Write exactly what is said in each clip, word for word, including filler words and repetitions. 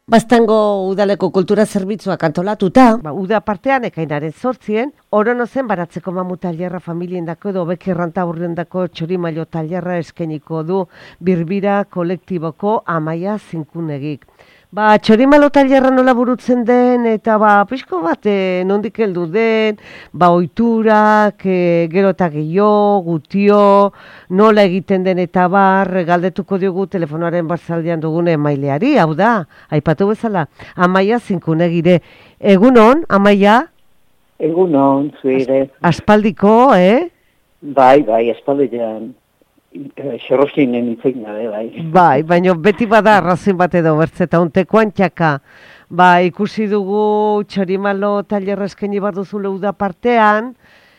Baztango udaleko kultura zerbitzuak antolatuta, ba, uda partean ekainaren zortzien, orono zen baratzeko mamu tailerra familiendako edo beki erranta aurrendako txorimailo tailerra eskeniko du birbira kolektiboko Amaia Zinkunegik. Ba, txorimalo tailerra nola burutzen den, eta ba, pixko bat, e, nondik heldu den, ba, oiturak, e, gero eta gehiago, gutio, nola egiten den eta bar, galdetuko diogu telefonoaren barzaldean dugune emaileari, hau da, aipatu bezala, Amaia Zinkunegire. Egunon, Amaia? Egunon, zuire. As, aspaldiko, eh? Bai, bai, aspaldian. Xerroxinen itzein gabe, bai. Bai, baina beti bada arrazin bat edo bertzeta, untekoan txaka. Ba, ikusi dugu txorimalo tailerra eskaini bar duzule uda partean,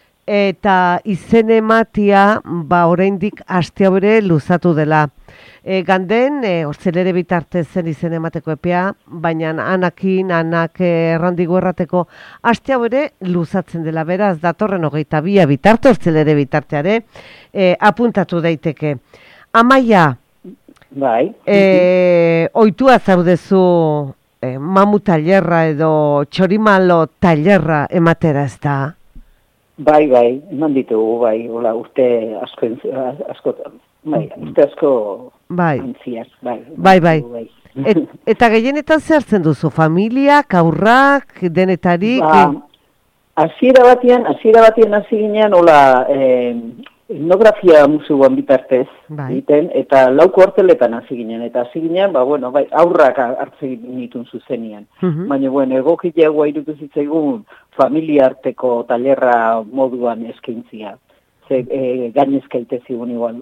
eta izen ematia, ba, oraindik astea bere luzatu dela. E, ganden, e, hortzelere bitarte zen izen emateko epea, baina anakin, anak errandigo errateko astea bere luzatzen dela, beraz, datorren hogeita bia bitarte, hortzelere bitarteare, e, apuntatu daiteke. Amaia, bai. E, oitua zaudezu e, mamu tailerra edo txorimalo tailerra ematera, ez da? Bai, bai, eman ditugu, bai, hola, urte asko, asko, bai, urte asko bai. Antziak, bai. Bai, bai. bai. Et, eta gehienetan zehartzen duzu, familiak, aurrak, denetarik? Ba, hasiera batean, hasiera batean hasi ginean, hola, eh, etnografia museoan bitartez, bai. Egiten, eta lauko horteletan hasi ginen, eta hasi ginen, ba, bueno, bai, aurrak hartzen nituen zuzenian. Uh-huh. Baina, bueno, egokileagoa irutu zitzaigun familia arteko tailerra moduan eskaintzia. Ze, e, gainezka itezigun igual,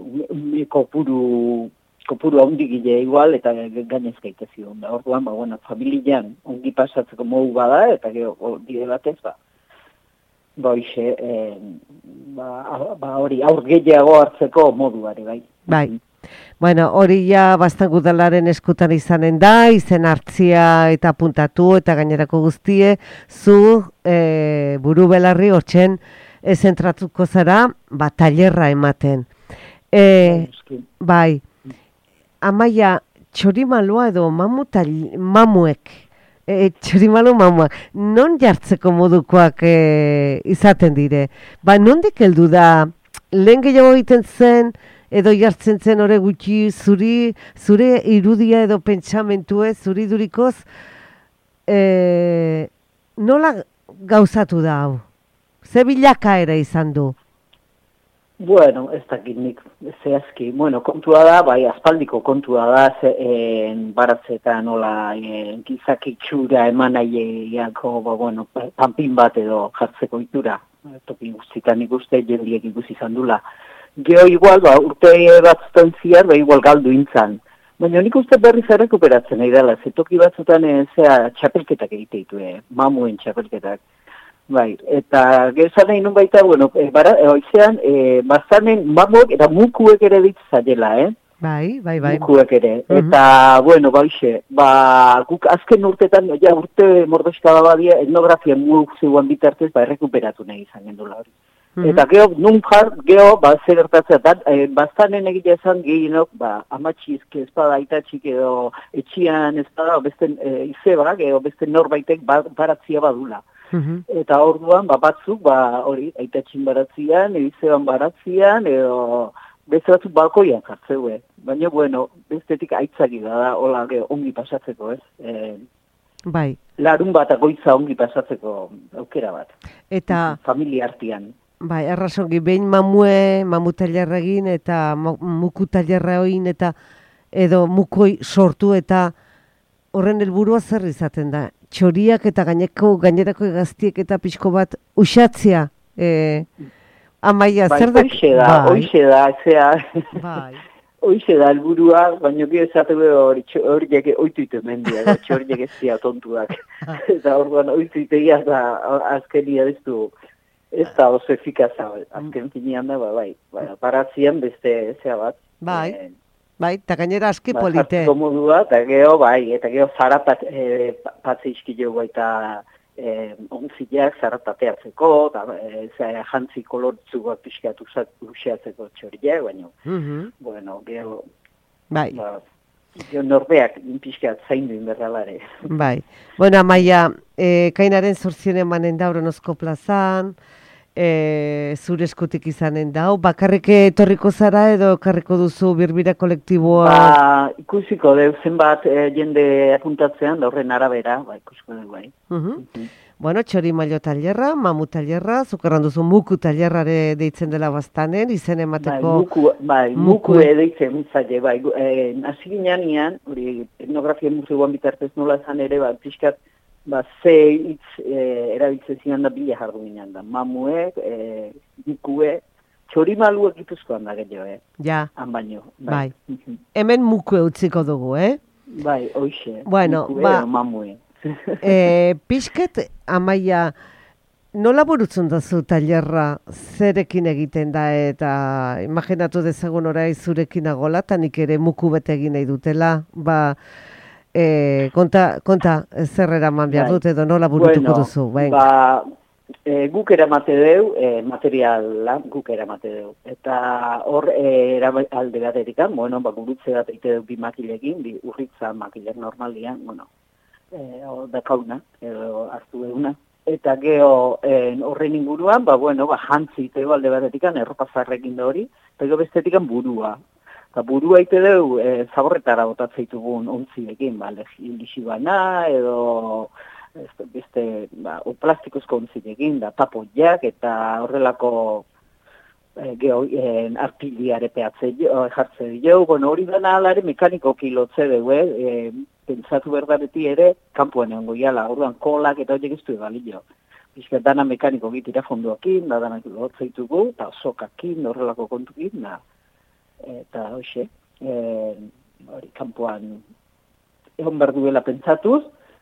kopuru, kopuru handigile igual, eta gainezka itezigun. Da, orduan, ba, bueno, familian ongi pasatzeko modu bada, eta gero, bide batez, ba, ba, hoxe, eh, ba, ba, hori, aur gehiago hartzeko moduare, bai. Bai. Bueno, hori ja Baztango udalaren eskutan izanen da, izen hartzia eta puntatu eta gainerako guztie, zu e, buru belarri hortzen zentratuko zara, ba, tailerra ematen. E, bai, Amaia, txorimaloa edo mamu tal, mamuek, e, txorimalo mamuak, non jartzeko modukoak e, izaten dire? Ba, nondik heldu da, lehen gehiago egiten zen, edo jartzen zen ore gutxi zuri, zure irudia edo pentsamentue, zuri durikoz, e, nola gauzatu da hau? Ze bilakaera izan du? Bueno, ez dakit nik zehazki. Bueno, kontua da, bai, aspaldiko kontua da, ze, e, baratzetan nola e, gizaki txura eman nahiako, ba, bueno, panpin bat edo jartzeko itura. Toki guztitan ikuste, jendiek ikusi izan dula. Geo igual, ba, urte batzutan ziar, ba, igual galdu intzan. Baina nik uste berriz errekuperatzen nahi dela, ze toki batzutan e, zea txapelketak egite ditu, e, mamuen txapelketak. Bai, eta gezan nahi nun baita, bueno, e, bara, e, oizean, e, bazanen mamuek eta mukuek ere ditzatela, eh? Bai, bai, bai. Mukuek ere. Uh-huh. Eta, bueno, baixe, ba, guk azken urtetan, ja, urte mordoskada badia, etnografia museoan bitartez, ba, errekuperatu nahi izan gendula hori. Uh-huh. Eta geho, nun jar, geho, ba, zer gertatzen, e, bazanen egitea esan gehienok, ba, amatxizk ezpada, aitatxik edo etxian ezpada, beste e, izeba, geho, beste norbaitek ba, baratzia badula. Uhum. Eta orduan, ba, batzuk, ba, hori, aitatxin baratzian, ibizeban baratzian, edo beste batzuk balkoian jartzeue. Baina, bueno, bestetik aitzaki da, hola, ongi pasatzeko, ez? E, bai. Larun bat agoitza ongi pasatzeko aukera bat. Eta familia artean. Bai, errazongi, behin mamue, mamu tailerra egin, eta muku tailerra egin, eta edo mukoi sortu, eta horren helburua zer izaten da? Txoriak eta gaineko, gainerako gaztiek eta pixko bat usatzea. E, Amaia, bai, zer da? Hoixe da, bai. Hoixe da, zea. Bai. Hoixe da, helburua, baina gero esatu hori horiek oituite mendia, txoriek ez dira tontuak. Eta orduan oituite ia da, azkenia ez du, ez da oso efikaza, azken finean da, ba, bai, bai, paratzian beste zea bat. Bai. E, Bai, eta gainera aski ba, polite. Ba, modua, eta geho, bai, eta geho zara pat, e, patze izkileo baita e, onzileak zara tateatzeko, eta e, jantzi kolortzu bat pixkatu usiatzeko txoriak, baina, uh-huh. Bueno, geho, bai. Ba, Jo norbeak pixkat zaindu inberralare. Bai. Bueno, Amaia, e, kainaren zortzien emanen da Oronozko plazan, e, zure eskutik izanen da, bakarrik etorriko zara edo ekarriko duzu birbira kolektiboa? Ba, ikusiko deu zenbat e, jende apuntatzean, da horren arabera, ba, ikusiko deu bai. Uh -huh. uh -huh. Bueno, txori mailo tailerra, mamu tailerra, zukerran duzu muku tailerrare deitzen dela bastanen, izen emateko... Bai, muku, bai, muku, muku deitzen zaile, bai, e, hasi ginean ian, hori, etnografia museoan bitartez nola zan ere, ba, pixkat, ba, ze hitz e, erabiltzen zinan da bila jardu ginean da, mamuek, e, mukue, txori maluek gipuzkoan da gehiago, eh? Ja. Han baino, bai. bai. Hemen mukue utziko dugu, eh? Bai, hoxe, bueno, mukue ba, edo mamue. e, pixket, Amaia, nola burutzen dazu tailerra zerekin egiten da eta imaginatu dezagun orai zurekin agola, eta nik ere muku bete egin nahi dutela, ba, e, konta, konta zer eraman behar dut edo nola burutuko bueno, duzu? Venga. Ba, e, guk eramate deu, e, materiala guk eramate deu. Eta hor e, alde batetikan, bueno, ba, gurutze bat eite deu bi makilekin, bi urritza makilek normalian, bueno, e, dakauna, edo hartu eguna. Eta geho horren e, inguruan, ba, bueno, ba, jantzi itego alde batetikan, erropa zarrekin da hori, eta bestetikan burua. Eta burua ite deu, e, zaborretara botatzeitugun ontziekin, ba, lixibana, edo beste, ba, o plastikozko ontziekin, da, tapoiak, eta horrelako e, geho, e, artiliare pehatze jartze dio, bueno, hori dana alare mekaniko kilotze dugu, e, pentsatu berdareti ere, kanpoan egon goiala, orduan kolak eta horiek iztu egalio. Bizkat dana mekaniko gitira fondoakin, da dana lotzeitugu, eta sokakin, horrelako kontukin, da, eta hoxe, e, hori, kanpoan egon behar duela pentsatuz,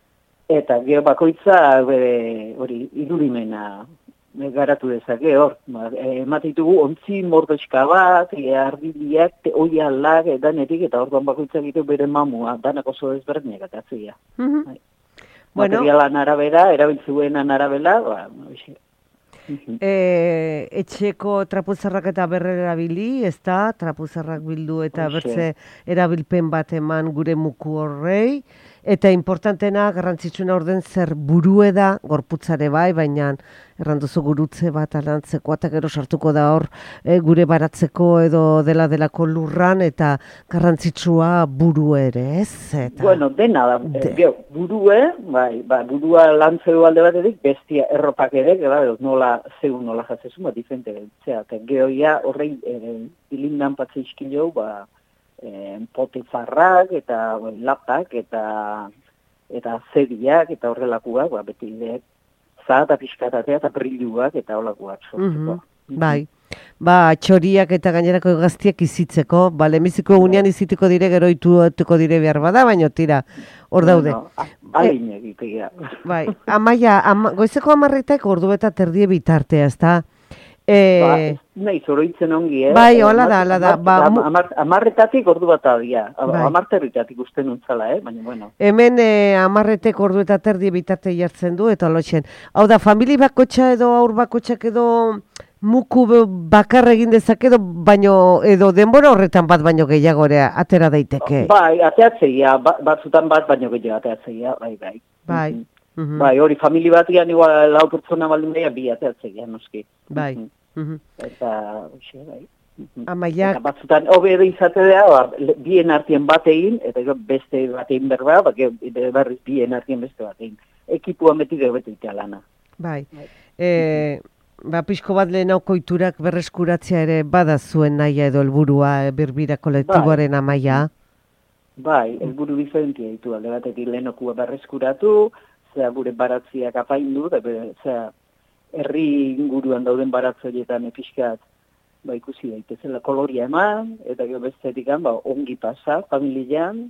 eta gero bakoitza, hori, irurimena garatu dezake hor, emateitugu ontzi mordoxka bat, arbiliak, oialak, danetik, eta orduan bakoitza gitu bere mamua, danak oso ezberdinak eta atzia. Uh -huh. bueno. Materialan arabera, erabiltzuenan arabela, ba, oixe. Uh -huh. e, etxeko trapuzarrak eta berre erabili, ez da, trapuzarrak bildu eta oixe. Bertze erabilpen bat eman gure muku horrei, eta importantena, garrantzitsuna orden zer burue da, gorputzare bai, baina erranduzu gurutze bat alantzeko, eta gero sartuko da hor e, gure baratzeko edo dela delako lurran, eta garrantzitsua buru ere, ez? Eta, bueno, dena da, de... e, burue, bai, ba, burua lantzeu alde batetik, bestia erropak ere, gara, nola, zeu nola jatzezu, ba, diferente bentzea, eta gehoia horrein, e, ilindan patze izkilo, ba, E, potifarrak eta bueno, lapak eta eta zediak eta horrelakoak, ba, beti ide zahata pixkatatea eta brilluak eta horrelakoak sortzeko. Mm-hmm. Bai, ba, txoriak eta gainerako gaztiak izitzeko, ba, lemiziko unean izitiko dire, gero ituko dire behar bada, baina tira, hor daude. No, no, Alin egitea. Bai, Amaia, ama, goizeko amarretak ordu eta terdie bitartea, ez da? E... Ba, nahi, zoroitzen ongi, eh? Bai, hola da, hola da. Ba, amar, amarretatik ordu bat adia. Bai. Amarterritatik uste nuntzala, eh? Baina, bueno. Hemen eh, amarretek ordu eta terdi bitarte jartzen du, eta lotxen. Hau da, famili bakotxa edo aur bakotxak edo muku bakar egin dezak edo, baino, edo denbora horretan bat baino gehiagorea atera daiteke. Bai, ateatzeia, bat, batzutan bat baino gehiago ateatzeia, bai, bai. Bai. Mm -hmm. Mm-hmm. Bai, hori, familia batian igual lau pertsona baldin behar bi ateatzeia, noski. Bai. Mm-hmm. Mm-hmm. Eta, oxe, bai. Mm-hmm. Amaiak. Eta batzutan, hobe edo izate da, ba, bien artien batein, eta beste batein berba, ba, berriz bien artien beste batein. Ekipuan beti gero beti lana. Bai. bai. E, ba, pixko bat lehenauko iturak berreskuratzea ere bada zuen nahia edo helburua birbira kolektiboaren bai. Amaia. Bai, helburu diferentia ditu, alde batetik lehenokua berreskuratu, zera gure baratziak apaindu, zera herri inguruan dauden baratzoietan epizkat, ba, ikusi daitezela koloria eman, eta gero bestetik ba, ongi pasa, familian,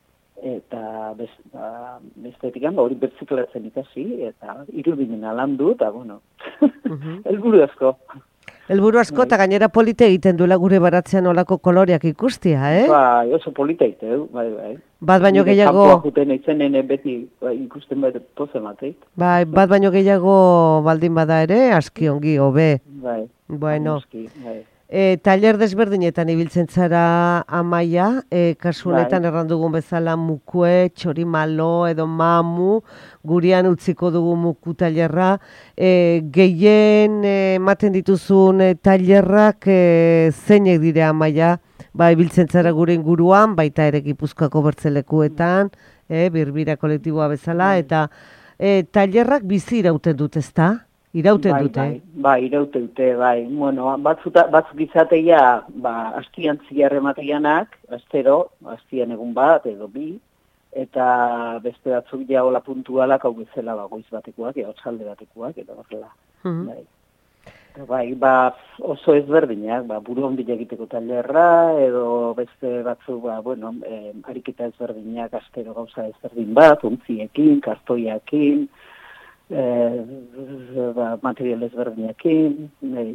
eta bez, ba, bestetik ba, hori bertziklatzen ikasi, eta irudimena landu, eta bueno, uh-huh. elburu asko. Elburu asko, eta gainera polite egiten duela gure baratzean olako koloreak ikustia, eh? Bai, oso polite egiten, bai, bai. Bat baino gehiago... Kampoak juten eitzenen beti ba, ikusten bai pozen mateit. Bai, bat baino gehiago baldin bada ere, aski ongi, hobe. Bai. Bueno, aski, bai. E, taller desberdinetan ibiltzen zara Amaia, e, kasu honetan bai. erran dugun bezala mukue, txorimalo edo mamu, gurean utziko dugu muku tailerra. E, gehien ematen e, dituzun e, tailerrak e, zeinek dire Amaia, ba, ibiltzen zara gure inguruan, baita ere Gipuzkoako bertzelekuetan, e, birbira kolektiboa bezala, eta e, tailerrak bizi irauten dut, ezta? Irauten bai, dute. Bai, bai, irauten dute, bai. Bueno, batzuta, batzuk izateia, ba, astian ziar emateanak, astero, astian egun bat, edo bi, eta beste batzuk ja hola puntualak hau bezala ba, goiz batekoak, edo txalde batekoak, edo horrela. Mm-hmm. Bai. Eta, bai, ba, oso ezberdinak, ba, buru onbila egiteko tailerra, edo beste batzuk, ba, bueno, eh, ariketa ezberdinak, astero gauza ezberdin bat, ontziekin, kartoiakin, Eh, ba, material ezberdinekin, nahi,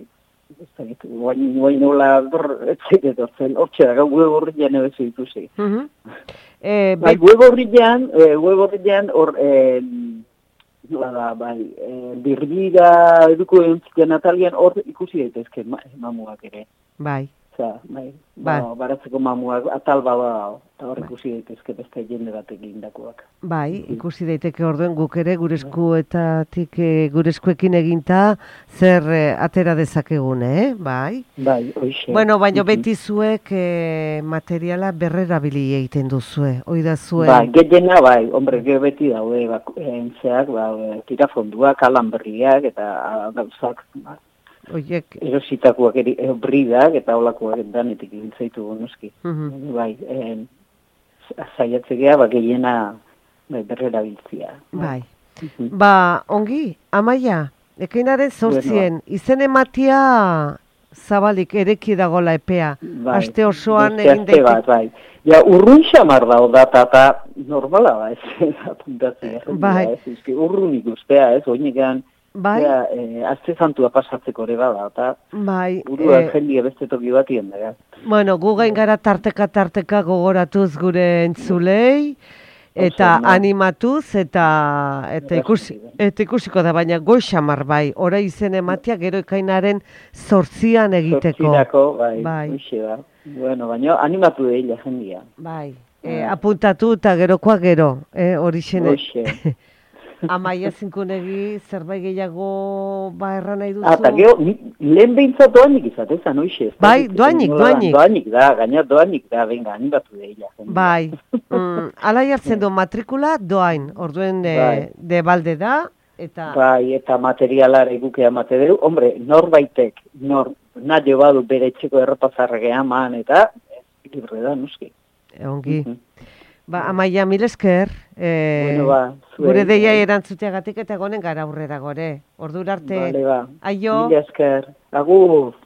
guain nola etzik edo zen, hortxe da, web horrian ebezu ikusi. Mm-hmm. eh, bai, web horrian, eh, web horrian, hor, eh, nola da, bai, eh, birbira eduko euntziten Natalian, hor ikusi daitezke ma, mamuak ere. Bai. Osa, bai, bai. Ba, baratzeko mamuak, atal baba, eta hor ikusi daitezke beste jende batek egindakoak. Bai, ikusi daiteke orduen guk ere gure eskuetatik e, gure eskuekin eginta zer e, atera dezakegun, eh? Bai. Bai, hoxe. Bueno, baina beti zuek e, materiala berrerabili egiten duzue, hoi da zuen. Bai, gehiena, bai, hombre, gero beti daude, ba, entzeak, ba, tirafonduak, alanberriak, eta gauzak, ba, Oiek. erositakoak, eri, e, bridak, eta olakoak danetik gintzaitu gonoski. Mm-hmm. Bai, e, zaiatzegea, ba, gehiena, bai, berrerabiltzia. Bai. Mm-hmm. Ba, ongi, Amaia, ekainaren zortzien, bueno, izen ematia zabalik ereki dagola epea, bai, aste osoan egin daite. Bat, bai. Ja, urrun xamar da, odata, eta normala, ba, ez, apuntatzea. Bai. Ez, ez, urrun ikustea, ez, oinegan, bai. Ja, eh, azte zantua pasatzeko ere bada, eta bai, urua eh, jendia beste toki batien da. Bueno, gu gain gara tarteka-tarteka gogoratuz gure entzulei, eta no. animatuz, eta eta, ikusi, eta ikusiko da, baina goixamar bai, ora izen ematia gero ekainaren zortzian egiteko. Zortzirako, bai, bai. Uxe, ba. Bueno, baina animatu eila jendia. Bai, eh, apuntatu eta gerokoa gero, eh, hori xene. Uxe. Amaia zinkunegi zerbait gehiago ba erran nahi duzu? Eta gero, lehen behintzat doanik izatezan, oixe. Bai, doanik, doanik. Doanik da, gaina doanik da, venga, animatu eila. Bai, mm, ala jartzen du matrikula doain, orduen de, bai. de balde da, eta... Bai, eta materialara egukea mate dugu. Hombre, norbaitek, nor, nahi badu bere etxeko errapazarregea man, eta libre da, nuski. Ongi. Mm-hmm. Ba, Amaia, mil esker, eh, bueno, ba, zuen, gure deia erantzuteagatik eta gonen gara aurrera gore. Ordura arte, vale, ba. aio. Mil esker, agur.